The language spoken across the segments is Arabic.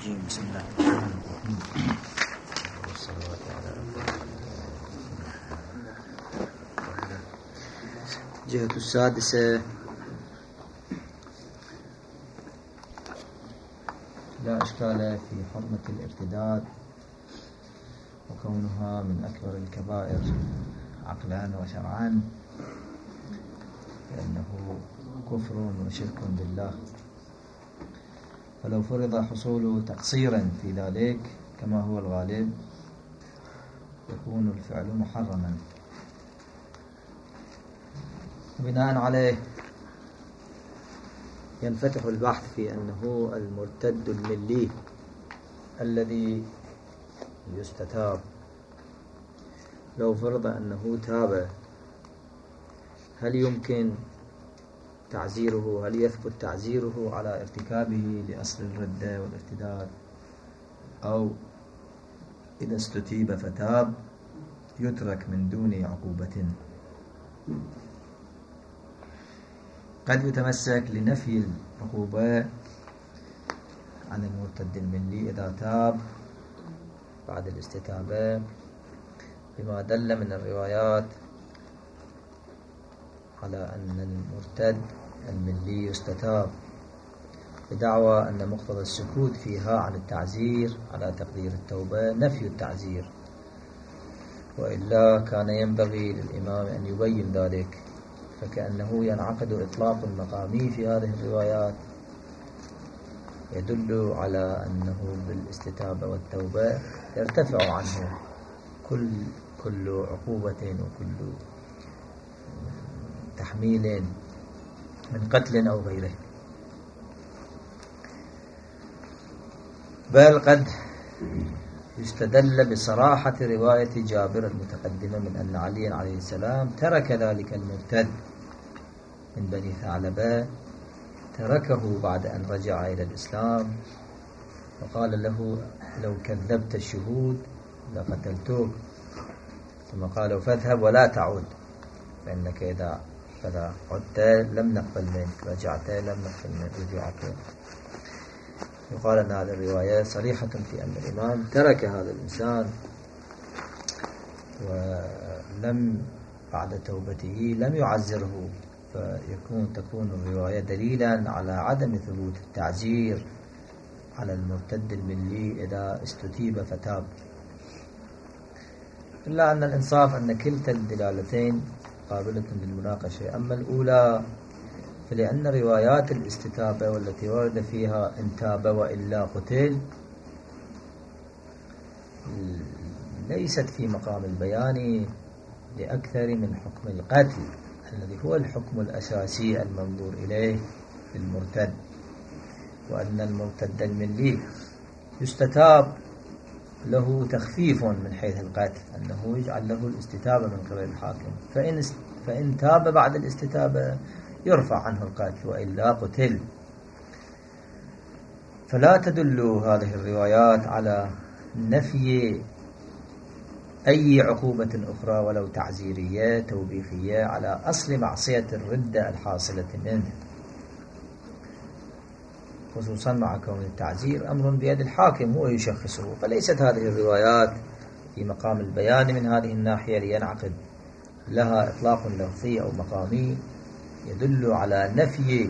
الرجيم. بسم الله والصلاة على الجهة السادسة. لا إشكال في حرمة الارتداد وكونها من أكبر الكبائر عقلا وشرعا، لأنه كفر وشرك بالله. فلو فرض حصول تقصيرا في ذلك كما هو الغالب يكون الفعل محرما. بناء عليه ينفتح البحث في أنه المرتد الملي الذي يستتاب لو فرض أنه تاب، هل يمكن تعزيره؟ هل يثبت تعزيره على ارتكابه لأصل الردة والارتداد، أو إذا استتيب فتاب يترك من دون عقوبة؟ قد يتمسك لنفي العقوبة عن المرتد الملي إذا تاب بعد الاستتابة بما دل من الروايات على أن المرتد الملي يستتاب، بدعوى أن مقتضى السكوت فيها عن التعزير على تقدير التوبة نفي التعزير، وإلا كان ينبغي للإمام أن يبين ذلك، فكأنه ينعقد إطلاق المقامي في هذه الروايات يدل على أنه بالاستتابة والتوبة يرتفع عنه كل عقوبة وكل تحميل من قتل أو غيره. بل قد يستدل بصراحة رواية جابر المتقدمة من أن علي عليه السلام ترك ذلك المرتد من بني ثعلبة، تركه بعد أن رجع إلى الإسلام وقال له لو كذبت الشهود لقتلتوك، ثم قالوا فاذهب ولا تعود فإنك إذا عدت لم نقبل منك، رجعت لم نقبل منك رجوعك. يقال أن هذه الرواية صريحة في أن الإمام ترك هذا الإنسان ولم بعد توبته لم يعزره، تكون الرواية دليلا على عدم ثبوت التعزير على المرتد الملي إذا استتيب فتاب. إلا أن الإنصاف أن كلتا الدلالتين قابلة للمناقشة. أما الأولى فلأن روايات الاستتابة والتي ورد فيها إن تاب وإلا قتل ليست في مقام البيان لأكثر من حكم القتل الذي هو الحكم الأساسي المنظور إليه في المرتد، وأن المرتد الملي يستتاب له تخفيف من حيث القتل، أنه يجعل له الاستتابة من قبل الحاكم، فإن تاب بعد الاستتابة يرفع عنه القتل وإلا قتل. فلا تدل هذه الروايات على نفي أي عقوبة أخرى ولو تعزيرية توبيخية على أصل معصية الردة الحاصلة منه، خصوصا مع كون التعزير أمر بيد الحاكم هو يشخصه. فليست هذه الروايات في مقام البيان من هذه الناحية لينعقد لها إطلاق لفظي أو مقامي يدل على نفي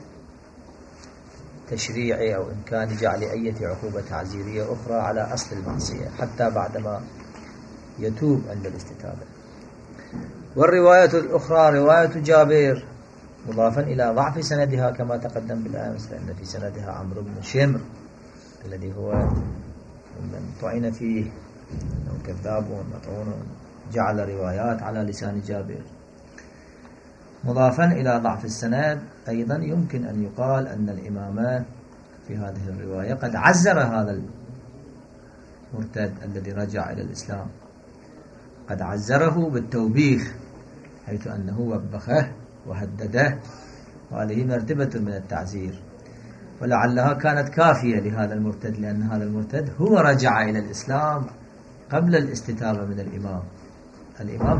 تشريعي أو إمكان جعل أي عقوبة تعزيرية أخرى على أصل المعصية حتى بعدما يتوب عند الاستتابة. والرواية الأخرى رواية جابر مضافا إلى ضعف سندها كما تقدم بالأمس، لأن في سندها عمرو بن شمر الذي هو من طعن فيه أنه كذاب ومطعون، جعل روايات على لسان جابر. مضافا إلى ضعف السند أيضا يمكن أن يقال أن الإمام في هذه الرواية قد عزر هذا المرتد الذي رجع إلى الإسلام، قد عزره بالتوبيخ حيث أنه وبخه وهدده، وهذه مرتبة من التعزير، ولعلها كانت كافية لهذا المرتد، لأن هذا المرتد هو رجع إلى الإسلام قبل الاستتابة من الإمام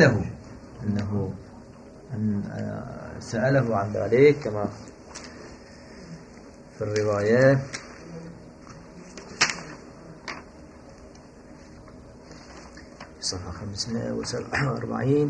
سأله عن ذلك كما في الرواية صفحة 547.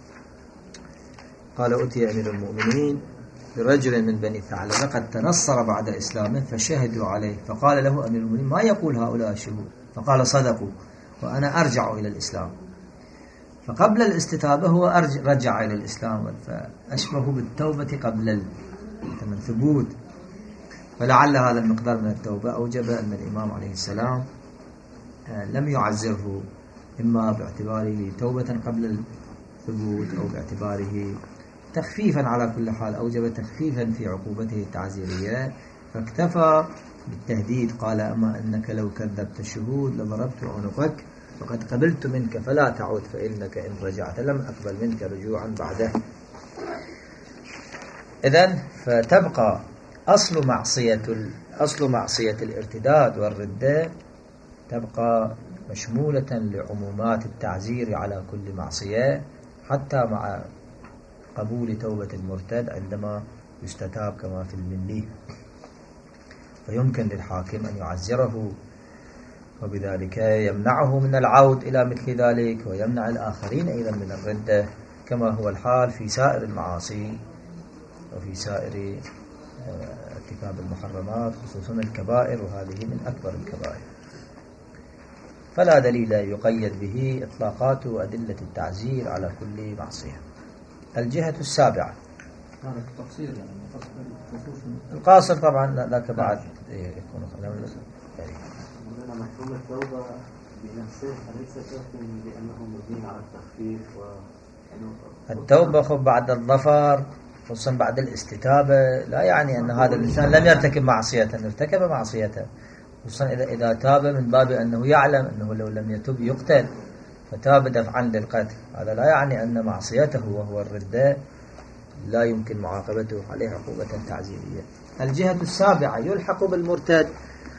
قال: أتي أمير المؤمنين برجل من بني ثعلبة قد تنصر بعد إسلامه فشهدوا عليه، فقال له أمير المؤمنين: ما يقول هؤلاء الشهود؟ فقال: صدقوا وأنا أرجع إلى الإسلام. فقبل الاستتابة هو رجع إلى الإسلام، فأشبه بالتوبة قبل الثبوت. فلعل هذا المقدار من التوبة أوجب أن الإمام عليه السلام لم يعزره، إما باعتباره توبة قبل الثبوت أو باعتباره تخفيفا. على كل حال أوجب تخفيفا في عقوبته التعزيرية، فاكتفى بالتهديد. قال: أما أنك لو كذبت الشهود لضربت عنقك، فقد قبلت منك فلا تعود، فإنك إن رجعت لم أقبل منك رجوعا بعده. إذن فتبقى أصل معصية الارتداد والردة تبقى مشمولة لعمومات التعزير على كل معصية، حتى مع قبول توبة المرتد عندما يستتاب كما في الملي، فيمكن للحاكم أن يعزره، وبذلك يمنعه من العود إلى مثل ذلك، ويمنع الآخرين أيضا من الردة، كما هو الحال في سائر المعاصي وفي سائر ارتكاب المحرمات، خصوصا الكبائر، وهذه من أكبر الكبائر. فلا دليل يقيد به إطلاقات أدلة التعزير على كل معصية. الجهة السابعة القاصر، طبعا ذاك بعد يكون مفهوم التوبة بنفسه أليس كافٍ لأنه مبني على التخفيف التوبة خب بعد الظفر، خصوصا بعد الاستتابة، لا يعني أن هذا الإنسان لم يرتكب معصية، ارتكب معصية، خصوصا إذا تاب من باب أنه يعلم أنه لو لم يتب يقتل، فتاب دفعا للقتل. هذا لا يعني أن معصيته وهو الردة لا يمكن معاقبته عليه عقوبة تعزيرية. الجهة السابعة يلحق بالمرتد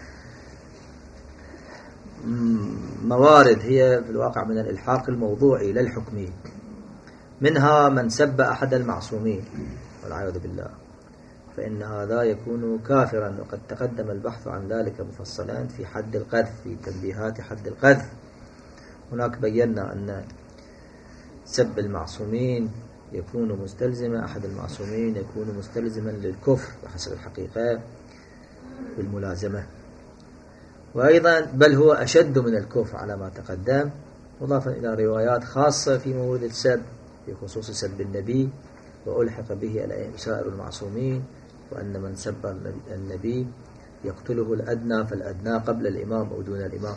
موارد هي في الواقع من الإلحاق الموضوعي للحكمي، منها من سب أحد المعصومين والعياذ بالله، فإن هذا يكون كافرا، وقد تقدم البحث عن ذلك مفصلا في حد القذف، في تنبيهات حد القذف. هناك بينا أن سب المعصومين يكون مستلزما، أحد المعصومين يكون مستلزما للكفر بحسب الحقيقة بالملازمة، وأيضا بل هو أشد من الكفر على ما تقدم، مضافا إلى روايات خاصة في مورد السب في خصوص سب النبي، وألحق به سائر المعصومين، وأن من سب النبي يقتله الأدنى، فالأدنى قبل الإمام أو دون الإمام.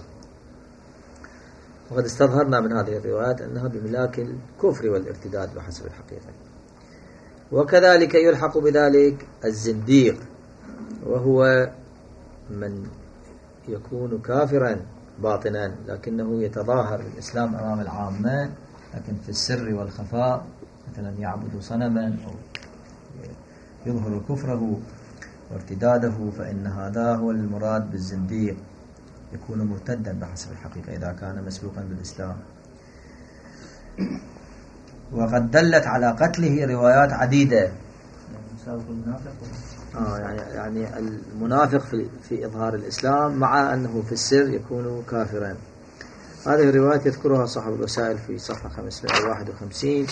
وقد استظهرنا من هذه الروايات أنها بملاك الكفر والارتداد بحسب الحقيقة. وكذلك يلحق بذلك الزنديق، وهو من يكون كافرا باطنا لكنه يتظاهر بالإسلام أمام العامة، لكن في السر والخفاء مثلا يعبد صنما أو يظهر كفره وارتداده، فإن هذا هو المراد بالزنديق، يكون مرتدا بحسب الحقيقة إذا كان مسبوقا بالإسلام. وقد دلت على قتله روايات عديدة. يعني المنافق في إظهار الإسلام مع أنه في السر يكون كافرا. هذه الروايات يذكرها صاحب الوسائل في صفحة 551.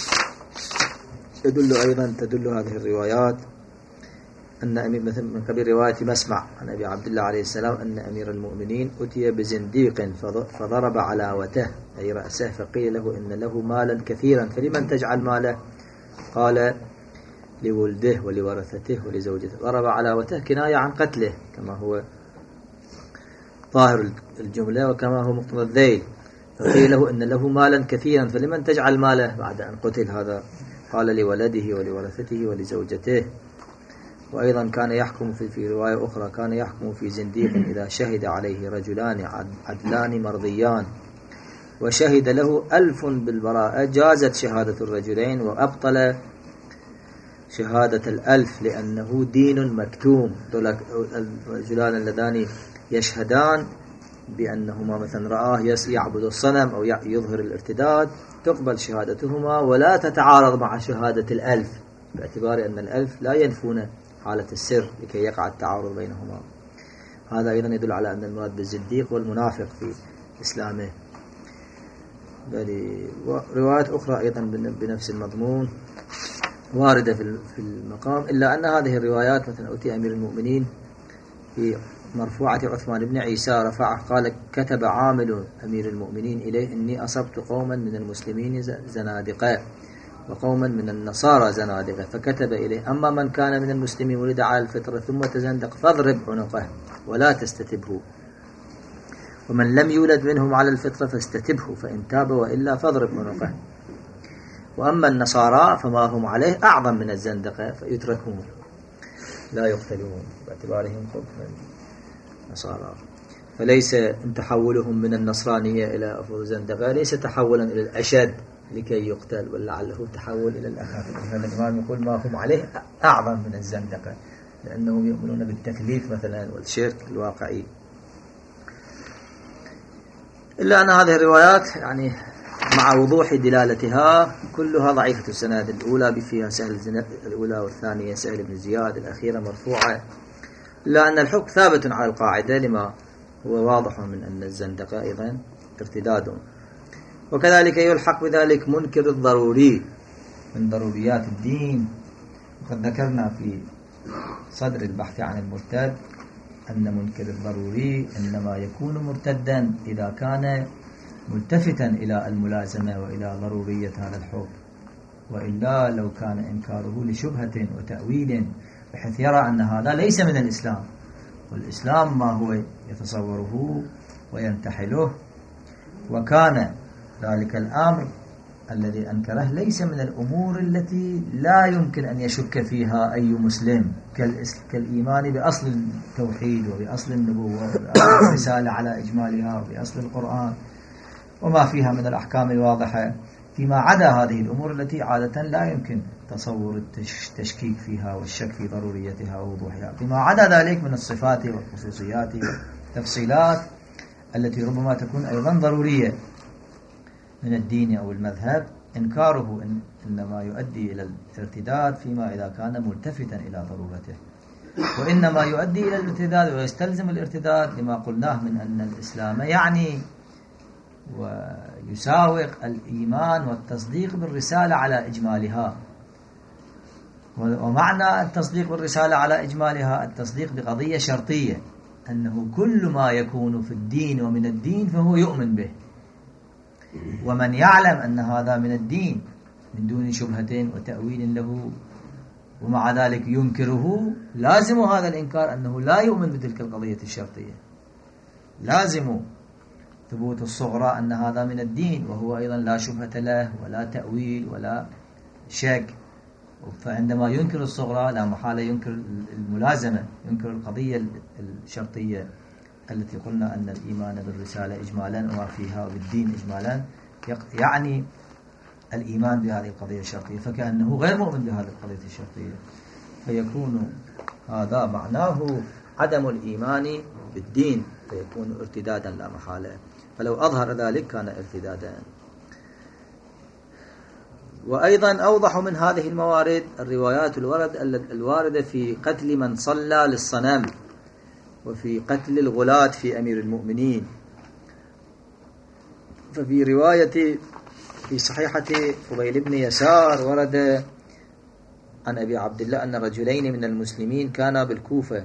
تدل هذه الروايات أن مثل من قبيل رواية مسمع عن أبي عبد الله عليه السلام أن أمير المؤمنين أتي بزنديق فضرب علاوته أي رأسه، فقيل له إن له مالا كثيرا فلمن تجعل ماله؟ قال: لولده ولورثته ولزوجته. ضرب علاوته كناية عن قتله كما هو ظاهر الجملة وكما هو مقتضى الذيل. فقيل له إن له مالا كثيرا فلمن تجعل ماله بعد أن قتل هذا؟ قال: لولده ولورثته ولزوجته. وأيضا كان يحكم في رواية أخرى كان يحكم في زنديق إذا شهد عليه رجلان عدلان مرضيان وشهد له 1000 بالبراءة جازت شهادة الرجلين وأبطل شهادة 1000 لأنه دين مكتوم. الرجلان اللذان يشهدان بأنهما مثلا رآه يعبد الصنم أو يظهر الارتداد تقبل شهادتهما ولا تتعارض مع شهادة 1000، باعتبار أن 1000 لا ينفون حالة السر لكي يقع التعارض بينهما. هذا أيضا يدل على أن المراد بالزنديق والمنافق في إسلامه. بل روايات أخرى أيضا بنفس المضمون واردة في المقام، إلا أن هذه الروايات مثلا أتي أمير المؤمنين في مرفوعة عثمان بن عيسى رفعه قال: كتب عامل أمير المؤمنين إليه: إني أصبت قوما من المسلمين زنادقة وقوما من النصارى زنادقة، فكتب إليه: أما من كان من المسلمين ولد على الفطرة ثم تزندق فاضرب عنقه ولا تستتبه، ومن لم يولد منهم على الفطرة فاستتبه، فإن تاب وإلا فاضرب عنقه. وأما النصارى فما هم عليه أعظم من الزندقة فيتركون لا يقتلون باعتبارهم خبث النصارى. فليس تحولهم من النصرانية إلى الزندقة ليس تحولا إلى الأشد لكي يقتل، ولعله تحول إلى الأخف. الإمام يقول ما هم عليه أعظم من الزندقة، لأنهم يؤمنون بالتكليف مثلا والشرك الواقعي. إلا أن هذه الروايات يعني مع وضوح دلالتها كلها ضعيفة السند. الأولى فيها سهل الأولى والثانية سهل بن زياد، الأخيرة مرفوعة، إلا أن الحكم ثابت على القاعدة لما هو واضح من أن الزندقة أيضا ارتداد. وكذلك يلحق بذلك منكر الضروري من ضروريات الدين. وقد ذكرنا في صدر البحث عن المرتد أن منكر الضروري إنما يكون مرتدا إذا كان ملتفتا إلى الملازمة وإلى ضرورية هذا الحكم، وإلا لو كان إنكاره لشبهة وتأويل بحيث يرى أن هذا ليس من الإسلام، والإسلام ما هو يتصوره وينتحله، وكان ذلك الأمر الذي أنكره ليس من الأمور التي لا يمكن أن يشك فيها أي مسلم، كالإيمان بأصل التوحيد وبأصل النبوة وبأصل الرسالة على إجمالها وبأصل القرآن وما فيها من الأحكام الواضحة، فيما عدا هذه الأمور التي عادة لا يمكن تصور التشكيك فيها والشك في ضروريتها ووضوحها، فيما عدا ذلك من الصفات والخصوصيات والتفصيلات التي ربما تكون أيضا ضرورية من الدين أو المذهب. إنكاره إنما يؤدي إلى الارتداد فيما إذا كان ملتفتا إلى ضرورته، وإنما يؤدي إلى الارتداد ويستلزم الارتداد لما قلناه من أن الإسلام يعني ويساوق الإيمان والتصديق بالرسالة على إجمالها. ومعنى التصديق بالرسالة على إجمالها التصديق بقضية شرطية، أنه كل ما يكون في الدين ومن الدين فهو يؤمن به، ومن يعلم أن هذا من الدين من دون شبهة وتأويل له ومع ذلك ينكره، لازم هذا الإنكار أنه لا يؤمن بتلك القضية الشرطية، لازم ثبوت الصغرى أن هذا من الدين وهو أيضا لا شبهة له ولا تأويل ولا شك. فعندما ينكر الصغرى لا محالة ينكر الملازمة، ينكر القضية الشرطية التي قلنا أن الإيمان بالرسالة إجمالا وما فيها وبالدين إجمالا يعني الإيمان بهذه القضية الشرطية، فكأنه غير مؤمن بهذه القضية الشرطية، فيكون هذا معناه عدم الإيمان بالدين، فيكون ارتدادا لا محالة. فلو أظهر ذلك كان ارتدادا. وأيضا أوضح من هذه الموارد الروايات الواردة في قتل من صلى للصنم وفي قتل الغلاة في أمير المؤمنين. ففي رواية في صحيحة فضيل بن يسار ورد عن أبي عبد الله أن رجلين من المسلمين كانا بالكوفة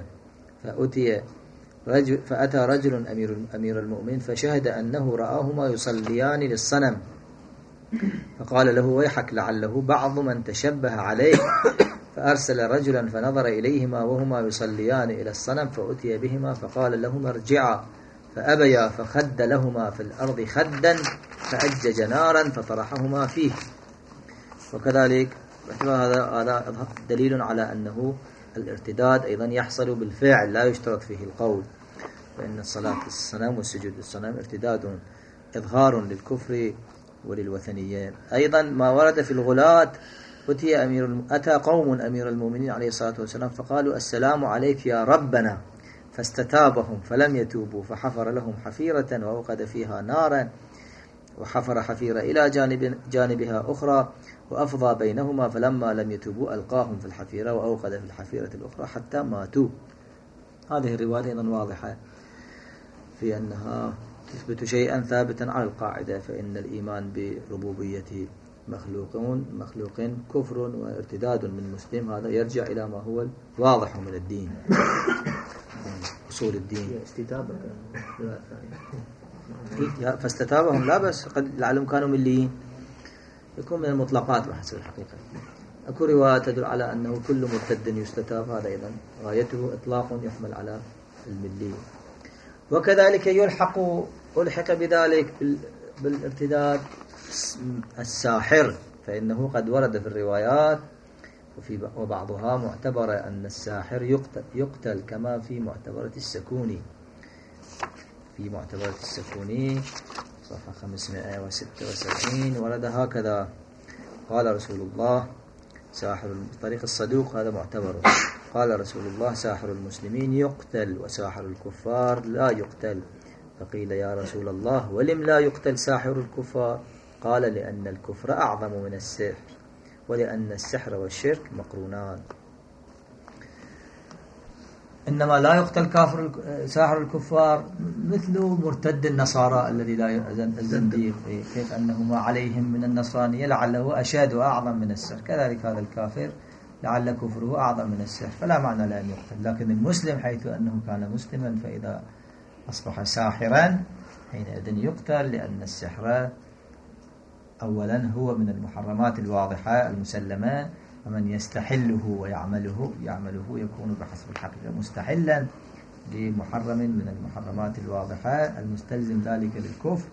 فأتى رجل أمير المؤمنين فشهد أنه رآهما يصليان للصنم، فقال له: ويحك لعله بعض من تشبه عليه، فأرسل رجلا فنظر إليهما وهما يصليان إلى الصنم فأتي بهما فقال لهما: ارجعا، فأبيا، فخد لهما في الأرض خدا فأجج نارا فطرحهما فيه. وكذلك هذا دليل على أنه الارتداد أيضا يحصل بالفعل لا يشترط فيه القول، فإن الصلاة الصنم والسجود للصنم ارتداد إظهار للكفر وللوثنيين. أيضا ما ورد في الغلاة أتى قوم أمير المؤمنين عليه الصلاة والسلام فقالوا: السلام عليك يا ربنا، فاستتابهم فلم يتوبوا، فحفر لهم حفيرة وأوقد فيها نارا، وحفر حفيرة إلى جانبها أخرى وأفضى بينهما، فلما لم يتوبوا ألقاهم في الحفيرة وأوقد في الحفيرة الأخرى حتى ماتوا. هذه الرواية أيضا واضحة في أنها تثبت شيئا ثابتا على القاعدة، فإن الإيمان بربوبية مخلوق كفر وارتداد من مسلم، هذا يرجع إلى ما هو واضح من الدين، أصول الدين. فاستتابهم لا بس قد لعلهم كانوا مليين، يكون من المطلقات بحسب الحقيقة. أكو رواية تدل على أنه كل مرتد يستتاب، هذا أيضا غايته إطلاق يحمل على الملي. وكذلك ألحق بذلك بالارتداد الساحر، فإنه قد ورد في الروايات وبعضها معتبرة أن الساحر يقتل كما في معتبرة السكوني. في معتبرة السكوني صفحة 576 ورد هكذا: قال رسول الله ساحر طريق الصدوق، هذا معتبر، قال رسول الله ساحر المسلمين يقتل وساحر الكفار لا يقتل. فقيل يا رسول الله ولم لا يقتل ساحر الكفار؟ قال لأن الكفر أعظم من السحر، ولأن السحر والشرك مقرونان. إنما لا يقتل ساحر الكفار مثل مرتد النصارى الذي لا الزنديق، كيف أنه ما عليهم من النصرانية لعله أشد وأعظم من السحر، كذلك هذا الكافر لعل كفره أعظم من السحر، فلا معنى لأن يقتل. لكن المسلم حيث أنه كان مسلما فإذا أصبح ساحرا حينئذ يقتل، لأن السحر أولا هو من المحرمات الواضحة المسلمة، ومن يستحله ويعمله يكون بحسب الحقيقة مستحلا لمحرم من المحرمات الواضحة المستلزم ذلك للكفر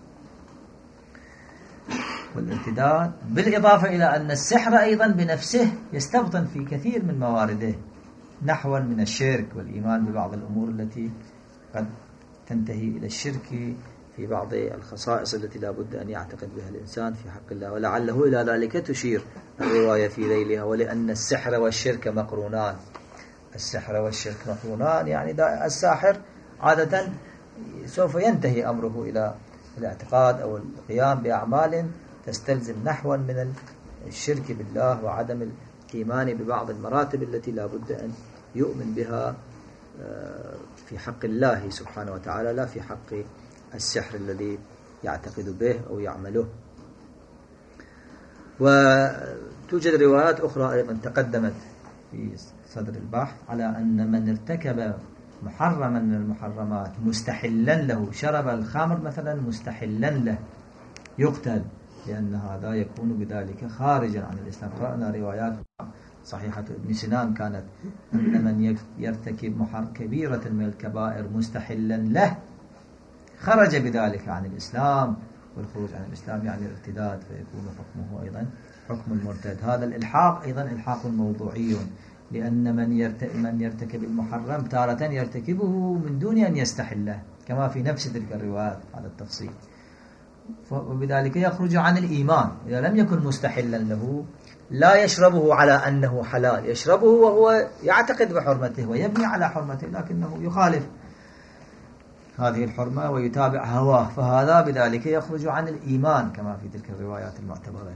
والارتداد. بالإضافة إلى أن السحر أيضا بنفسه يستبطن في كثير من موارده نحوا من الشرك والإيمان ببعض الأمور التي قد تنتهي إلى الشرك في بعض الخصائص التي لا بد أن يعتقد بها الإنسان في حق الله، ولعله إلى ذلك تشير الرواية في ذيلها: ولأن السحر والشرك مقرونان. السحر والشرك مقرونان يعني الساحر عادة سوف ينتهي أمره إلى الاعتقاد أو القيام بأعمال تستلزم نحوا من الشرك بالله وعدم الإيمان ببعض المراتب التي لا بد أن يؤمن بها في حق الله سبحانه وتعالى، لا في حق السحر الذي يعتقد به أو يعمله. وتوجد روايات أخرى أيضا تقدمت في صدر البحث على أن من ارتكب محرما من المحرمات مستحلا له، شرب الخمر مثلا مستحلا له، يقتل، لأن هذا يكون بذلك خارجا عن الإسلام. قرأنا روايات صحيحة ابن سنان كانت أن من يرتكب كبيرة من الكبائر مستحلا له خرج بذلك عن الإسلام، والخروج عن الإسلام يعني الارتداد، فيكون حكمه أيضا حكم المرتد. هذا الإلحاق أيضا إلحاق موضوعي، لأن من يرتكب المحرم تارة يرتكبه من دون أن يستحله، كما في نفس تلك الروايات على التفصيل، وبذلك يخرج عن الإيمان. إذا لم يكن مستحلا له لا يشربه على أنه حلال، يشربه وهو يعتقد بحرمته ويبني على حرمته، لكنه يخالف هذه الحرمة ويتابع هواه، فهذا بذلك يخرج عن الإيمان كما في تلك الروايات المعتبرة.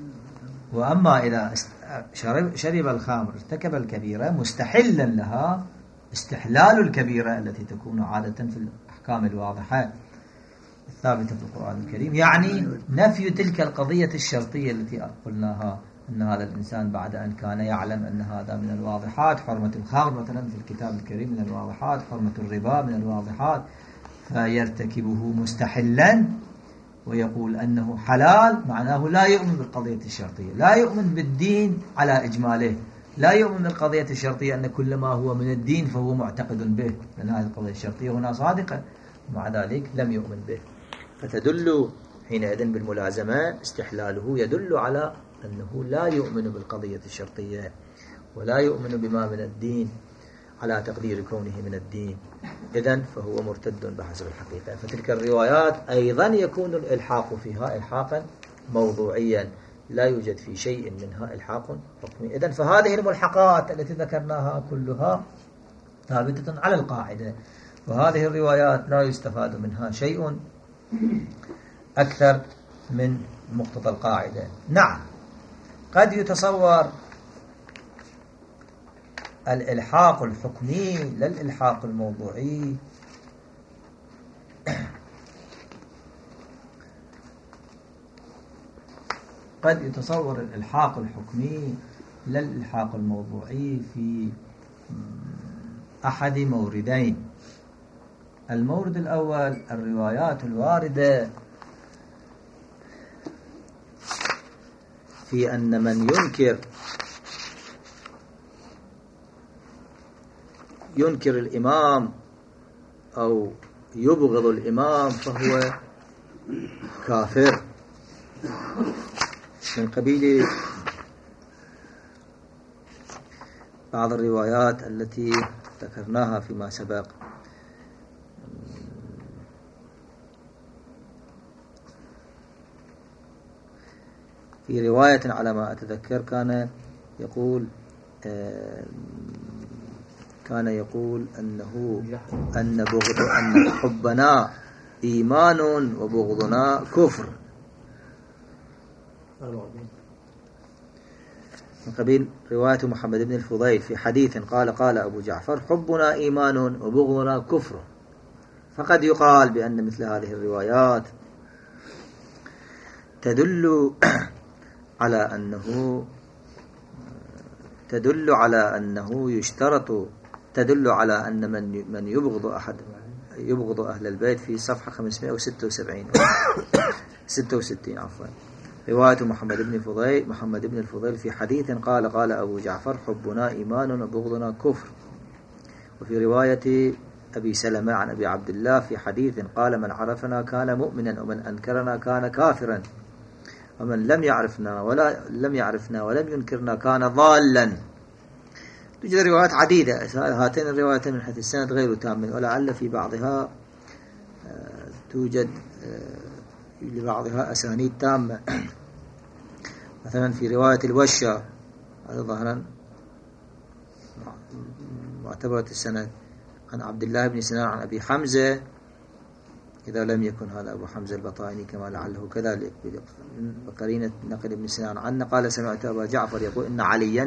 وأما إذا شرب الخمر ارتكب الكبيرة مستحلا لها، استحلال الكبيرة التي تكون عادة في الأحكام الواضحة الثابتة في القرآن الكريم، يعني نفي تلك القضية الشرطية التي قلناها، أن هذا الإنسان بعد أن كان يعلم أن هذا من الواضحات، حرمة الخمر مثلا في الكتاب الكريم من الواضحات، حرمة الربا من الواضحات، فيرتكبه مستحلا ويقول أنه حلال، معناه لا يؤمن بالقضية الشرطية، لا يؤمن بالدين على إجماله، لا يؤمن بالقضية الشرطية أن كل ما هو من الدين فهو معتقد به، لأن هذه القضية الشرطية هنا صادقة، ومع ذلك لم يؤمن به. فتدل حينئذ بالملازمة استحلاله يدل على أنه لا يؤمن بالقضية الشرطية ولا يؤمن بما من الدين على تقدير كونه من الدين، إذن فهو مرتد بحسب الحقيقة. فتلك الروايات أيضا يكون الإلحاق فيها إلحاقا موضوعيا، لا يوجد في شيء منها إلحاق حكمي. إذن فهذه الملحقات التي ذكرناها كلها ثابتة على القاعدة، وهذه الروايات لا يستفاد منها شيء أكثر من مقتضى القاعدة. نعم، قد يتصور الإلحاق الحكمي لا الإلحاق الموضوعي، قد يتصور الإلحاق الحكمي لا الإلحاق الموضوعي في أحد موردين. المورد الأول الروايات الواردة في أن من ينكر الإمام أو يبغض الإمام فهو كافر، من قبيل بعض الروايات التي ذكرناها فيما سبق. في رواية على ما أتذكر كان يقول أن حبنا إيمان وبغضنا كفر، من قبيل رواية محمد بن الفضيل في حديث قال أبو جعفر حبنا إيمان وبغضنا كفر. فقد يقال بأن مثل هذه الروايات تدل على أنه يشترط، تدل على أن من يبغض أهل البيت في صفحة 566 عفوا، رواية محمد بن الفضيل في حديث قال أبو جعفر حبنا إيمان وبغضنا كفر. وفي رواية أبي سلمة عن أبي عبد الله في حديث قال من عرفنا كان مؤمنا ومن أنكرنا كان كافرا ومن لم يعرفنا ولم ينكرنا كان ضالا. توجد روايات عديدة، هاتين الروايتين من حيث السند غير تامة، ولعل في بعضها توجد لبعضها أسانيد تامة. مثلا في رواية الوشة هذا ظهرا معتبرة السند عن عبد الله بن سنان عن أبي حمزة، إذا لم يكن هذا أبو حمزة البطائني كما لعله كذلك بقرينة نقل ابن سنان عنه قال سمعت أبا جعفر يقول إن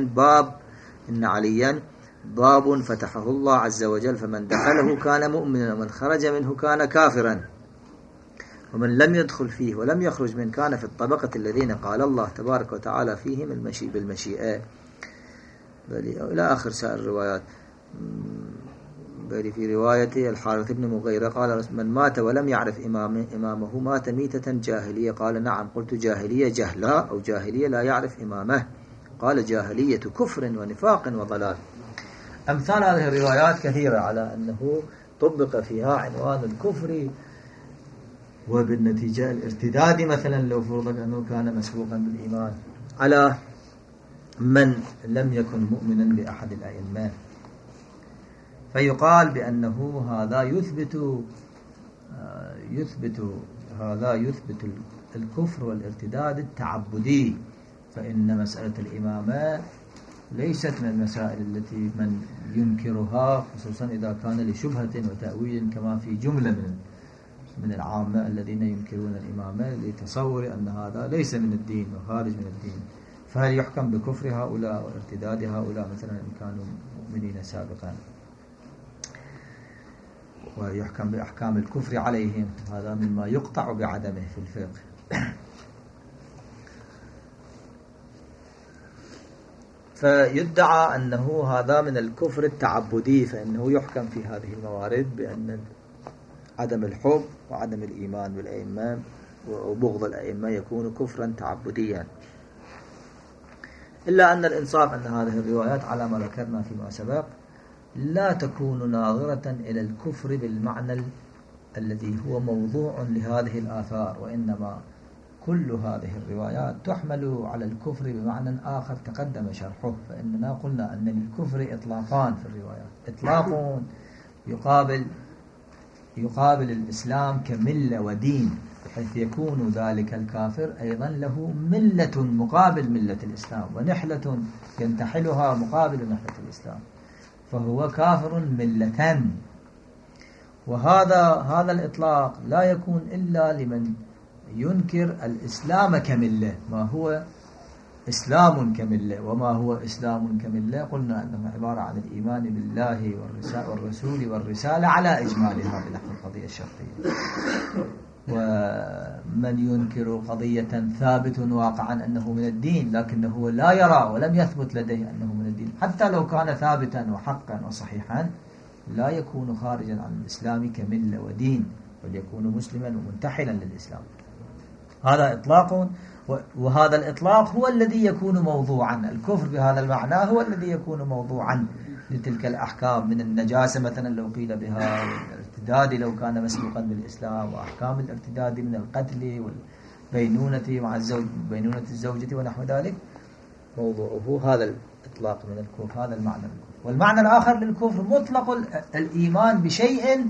عليا باب فتحه الله عز وجل فمن دخله كان مؤمنا ومن خرج منه كان كافرا ومن لم يدخل فيه ولم يخرج منه كان في الطبقة الذين قال الله تبارك وتعالى فيهم بالمشيئة. إلى آخر سائر الروايات. بل في رواية الحارث بن مغيرة قال من مات ولم يعرف إمامه مات ميتة جاهلية. قال نعم. قلت جاهلية جهلاء أو جاهلية لا يعرف إمامه؟ قال جاهلية كفر ونفاق وضلال. أمثال هذه الروايات كثيرة على أنه طبق فيها عنوان الكفر وبالنتيجة الارتداد، مثلا لو فرض أنه كان مسبوقا بالإيمان على من لم يكن مؤمنا بأحد الأئمة، فيقال بأنه هذا يثبت الكفر والارتداد التعبدي، فإن مسألة الإمامة ليست من المسائل التي من ينكرها خصوصا إذا كان لشبهة وتأويل كما في جملة من العامة الذين ينكرون الإمامة لتصور أن هذا ليس من الدين وخارج من الدين، فهل يحكم بكفر هؤلاء وارتداد هؤلاء مثلا إن كانوا مؤمنين سابقا، ويحكم بأحكام الكفر عليهم؟ هذا مما يقطع بعدمه في الفقه. فيدعى أنه هذا من الكفر التعبدي، فإنه يحكم في هذه الموارد بأن عدم الحب وعدم الإيمان بالأئمة وبغض الأئمة يكون كفرا تعبديا. إلا أن الإنصاف أن هذه الروايات على ما ذكرنا فيما سبق لا تكون ناظرة إلى الكفر بالمعنى الذي هو موضوع لهذه الآثار، وإنما كل هذه الروايات تحمل على الكفر بمعنى آخر تقدم شرحه. فإننا قلنا أن للكفر إطلاقان في الروايات، إطلاق يقابل الإسلام كملة ودين، بحيث يكون ذلك الكافر أيضا له ملة مقابل ملة الإسلام ونحلة ينتحلها مقابل نحلة الإسلام، فهو كافر ملة. وهذا الإطلاق لا يكون إلا لمن ينكر الإسلام كملة. ما هو إسلام كملة وما هو إسلام كملة؟ قلنا أنه عبارة عن الإيمان بالله والرسول والرسالة على إجمالها بنحو القضية الشرطية. ومن ينكر قضية ثابت واقعا أنه من الدين لكنه لا يرى ولم يثبت لديه أنه من الدين، حتى لو كان ثابتا وحقا وصحيحا لا يكون خارجا عن الإسلام كملة ودين، بل يكون مسلما ومنتحلا للإسلام. هذا إطلاق، وهذا الإطلاق هو الذي يكون موضوعا. الكفر بهذا المعنى هو الذي يكون موضوعا لتلك الأحكام من النجاسة مثلا لو قيل بها، والارتداد لو كان مسبوقا بالإسلام، وأحكام الارتداد من القتل والبينونة مع الزوج، بينونة الزوجة ونحو ذلك، موضوعه هذا الإطلاق من الكفر، هذا المعنى الكفر. والمعنى الآخر للكفر مطلق الإيمان بشيء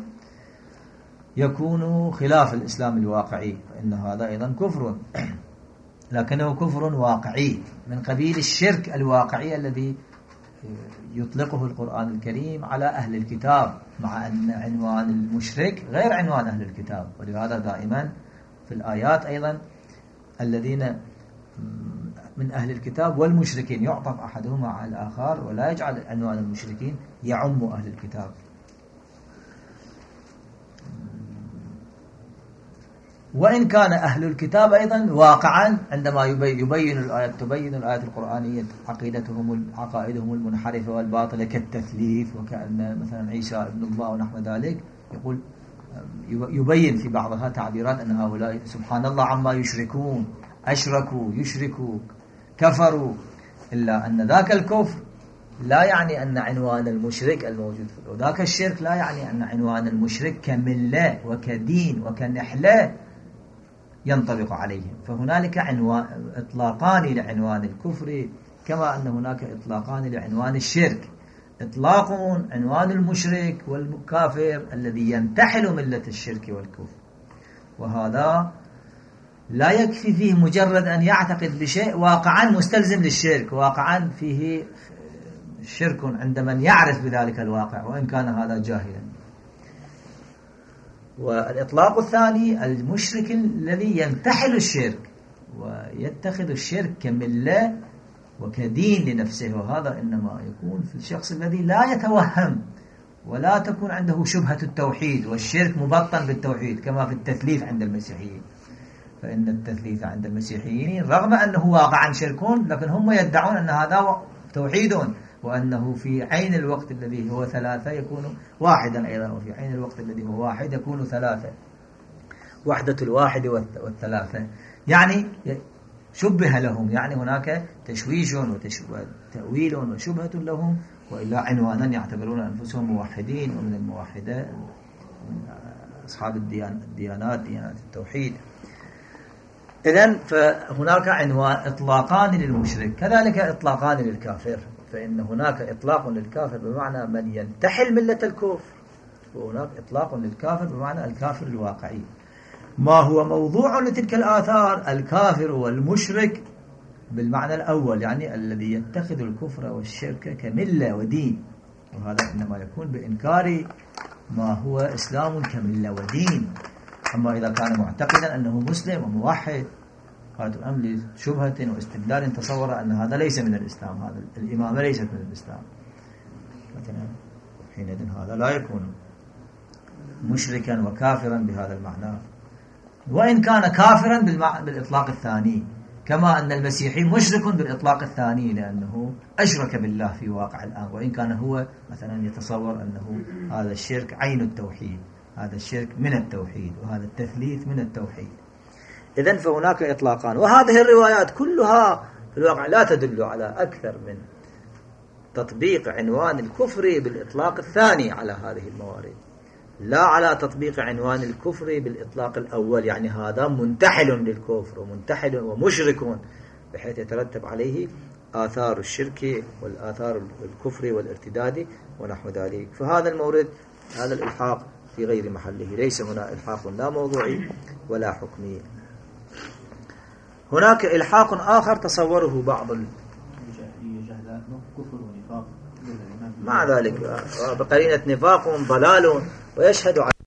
يكون خلاف الإسلام الواقعي، فإن هذا أيضا كفر، لكنه كفر واقعي من قبيل الشرك الواقعي الذي يطلقه القرآن الكريم على أهل الكتاب، مع أن عنوان المشرك غير عنوان أهل الكتاب. ولهذا دائما في الآيات أيضا الذين من أهل الكتاب والمشركين يعطف أحدهما على الآخر، ولا يجعل عنوان المشركين يعم أهل الكتاب. وإن كان أهل الكتاب أيضا واقعا عندما تبين الآيات القرآنية عقائدهم المنحرفة والباطلة كالتثليث، وكأن مثلا عيسى ابن الله ونحو ذلك، يقول يبين في بعضها تعبيرات أن هؤلاء سبحان الله عما يشركون، أشركوا يشركوا كفروا، إلا أن ذاك الكفر لا يعني أن عنوان المشرك الموجود فيه، وذاك الشرك لا يعني أن عنوان المشرك كملة وكدين وكنحلة ينطبق عليهم. فهنالك إطلاقان لعنوان الكفر، كما أن هناك إطلاقان لعنوان الشرك. إطلاق عنوان المشرك والكافر الذي ينتحل ملة الشرك والكفر، وهذا لا يكفي فيه مجرد أن يعتقد بشيء واقعا مستلزم للشرك، واقعا فيه شرك عند من يعرف بذلك الواقع وإن كان هذا جاهلا. والإطلاق الثاني المشرك الذي ينتحل الشرك ويتخذ الشرك كملة وكدين لنفسه، وهذا إنما يكون في الشخص الذي لا يتوهم ولا تكون عنده شبهة التوحيد، والشرك مبطن بالتوحيد كما في التثليث عند المسيحيين. فإن التثليث عند المسيحيين رغم أنه واقعا شركون، لكن هم يدعون أن هذا توحيد، وأنه في عين الوقت الذي هو ثلاثة يكون واحدا أيضا، وفي عين الوقت الذي هو واحد يكون ثلاثة، وحدة الواحد والثلاثة. يعني شبه لهم، يعني هناك تشويش وتأويل وشبهة لهم، وإلا عنوانا يعتبرون أنفسهم موحدين، ومن الموحدة أصحاب الديانات ديانات التوحيد. إذن فهناك إطلاقان للمشرك، كذلك إطلاقان للكافر. فإن هناك إطلاق للكافر بمعنى من ينتحل ملة الكفر، وهناك إطلاق للكافر بمعنى الكافر الواقعي. ما هو موضوع لتلك الآثار؟ الكافر والمشرك بالمعنى الأول، يعني الذي يتخذ الكفر والشرك كملة ودين، وهذا إنما يكون بإنكار ما هو إسلام كملة ودين. أما إذا كان معتقدا أنه مسلم وموحد، هذا الأمر شبهة واستدلال تصور أن هذا ليس من الإسلام، هذا الإمامة ليست من الإسلام، مثلا حينئذ هذا لا يكون مشركا وكافرا بهذا المعنى. وإن كان كافرا بالإطلاق الثاني، كما أن المسيحي مشرك بالإطلاق الثاني لأنه أشرك بالله في واقع الآن، وإن كان هو مثلا يتصور أنه هذا الشرك عين التوحيد، هذا الشرك من التوحيد، وهذا التثليث من التوحيد. إذن فهناك إطلاقان، وهذه الروايات كلها في الواقع لا تدل على أكثر من تطبيق عنوان الكفر بالإطلاق الثاني على هذه الموارد، لا على تطبيق عنوان الكفر بالإطلاق الأول، يعني هذا منتحل للكفر ومنتحل ومشرك، بحيث يترتب عليه آثار الشرك والآثار الكفر والارتداد ونحو ذلك. فهذا المورد، هذا الإلحاق في غير محله، ليس هنا إلحاق لا موضوعي ولا حكمي. هناك إلحاق آخر تصوره بعض مع ذلك بقرينة نفاق ضلال ويشهد